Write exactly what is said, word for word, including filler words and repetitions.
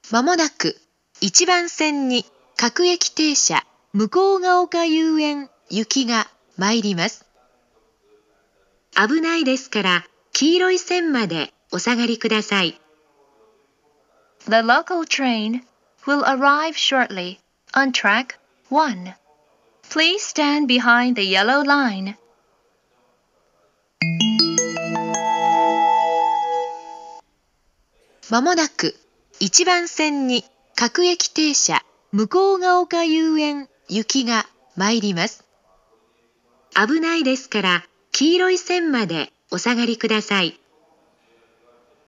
まもなくいちばん線に各駅停車向ヶ丘遊園行きが参ります。危ないですから黄色い線までお下がりください。 The local train will arrive shortly on track one. Please stand behind the yellow line. まもなくいちばん線に各駅停車向ヶ丘遊園行きが参ります。危ないですから黄色い線までお下がりください。